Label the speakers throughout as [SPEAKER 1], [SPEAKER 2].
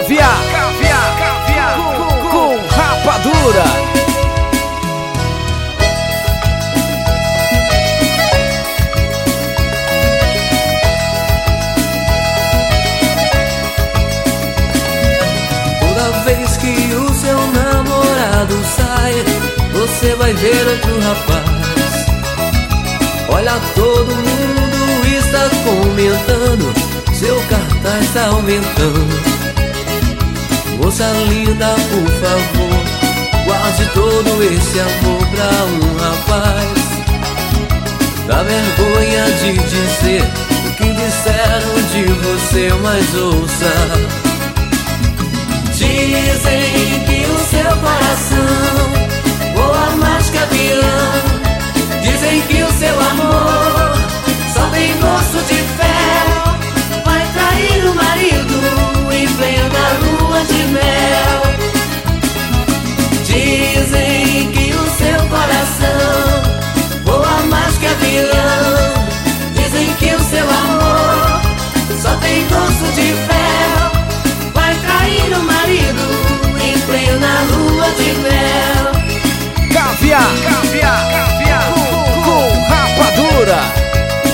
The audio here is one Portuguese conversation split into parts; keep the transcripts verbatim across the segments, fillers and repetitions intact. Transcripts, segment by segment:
[SPEAKER 1] Caviar, caviar, caviar com, com rapadura.
[SPEAKER 2] Toda vez que o seu namorado sai, você vai ver outro rapaz. Olha, todo mundo está comentando, seu cartaz está aumentando. Moça linda, por favor, guarde todo esse amor pra um rapaz. Dá vergonha de dizer o que disseram de você, mas ouça. Dizem que o seu coração voa mais que avião. Dizem que o seu amor só tem gosto de fel. Vai trair o marido em plena lua de mel. Dizem que o seu coração voa mais que avião. Dizem que o seu amor só tem gosto de fel. Vai trair o marido em plena lua de mel.
[SPEAKER 1] Caviar, caviar, caviar com, com rapadura.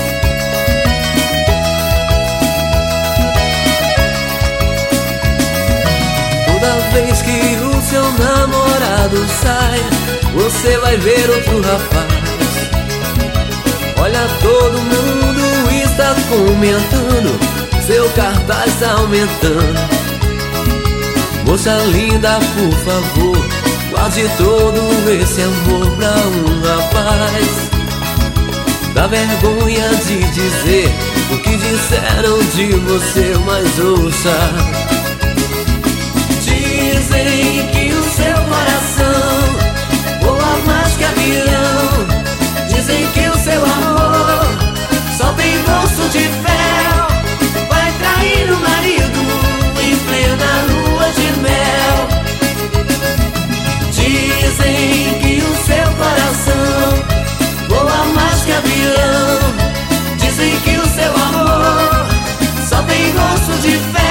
[SPEAKER 2] Toda vez que o seu namorado sai, você vai ver outro rapaz. Olha, todo mundo está comentando, seu cartaz está aumentando. Moça linda, por favor, guarde todo esse amor pra um rapaz. Dá vergonha de dizer o que disseram de você, mas ouça. Dizem que o seu coração voa mais que avião. Dizem que o seu amor só tem gosto de fel. Vai trair o marido em plena lua de mel. Dizem que o seu coração voa mais que avião. Dizem que o seu amor só tem gosto de fel.